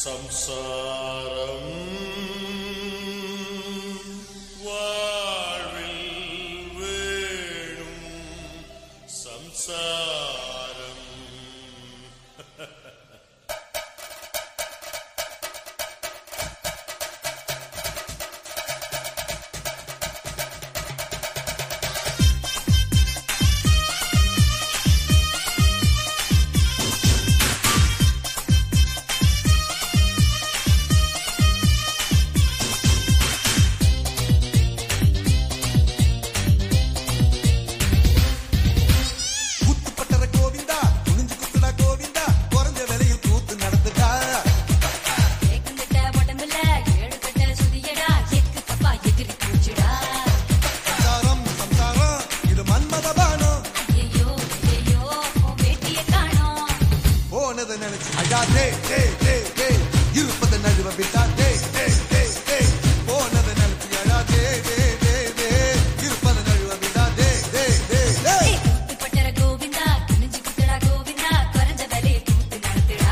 சம்சாரம் வாழ்வில் வேணும் சம்சாரம். இருப்பது நழுவ விட்டா போனது நினைச்சு அழாதே இருப்பது நழுவ விட்டா பட்டர கோவிந்தா குனிஞ்சு குத்தடா கோவிந்தா குறைஞ்ச வேலையை கூத்து நடத்துடா.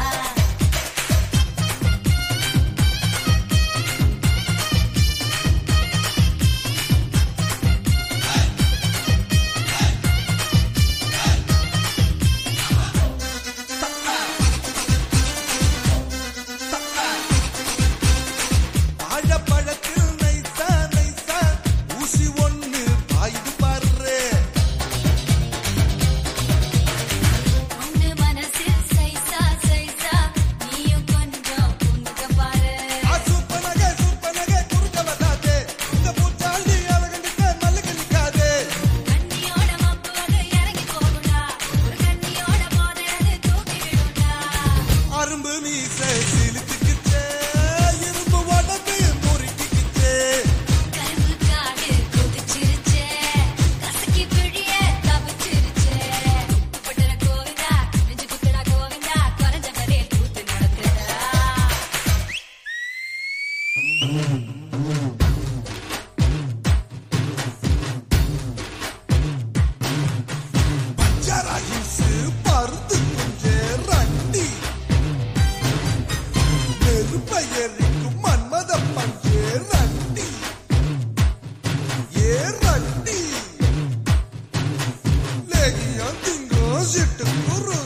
பழத்தில் நைசா நைசா ஊசி ஒண்ணு பாயுது பாரு. உன்னு மனசில் சைசா சைசா நீயும் கொஞ்சம் புண்ணுக பாரு. சூப்பனகே குறுக்க வராதே இந்த பூச்சாண்டி அழகண்டிக்க மல்லுக்கு நிக்காதே. கண்ணியோட மப்பு அது இறங்கி போகுடா ஒரு கண்ணியோட போதையது தூக்கி விடுடா. அரும்பு மீசை சிலுத்துக்கிச்சே இரும்பு உடம்பு முறுக்கிக்கிச்சே. கரும்பு காடு கொதிச்சிருச்சே கசக்கி பிழிய தவிச்சிருச்சே. பட்டர கோவிந்தா குனிஞ்சு குத்தடா கோவிந்தா குறைஞ்ச வேலையை கூத்து நடத்துடா. பஞ்சராயிசு பருத்து கொஞ்சே ரண்டி நெருப்பெயரிக்கும் மன்மத பஞ்சே ரண்டி ஏ ரண்டி லேகியம் திங்கும் சிட்டு குரு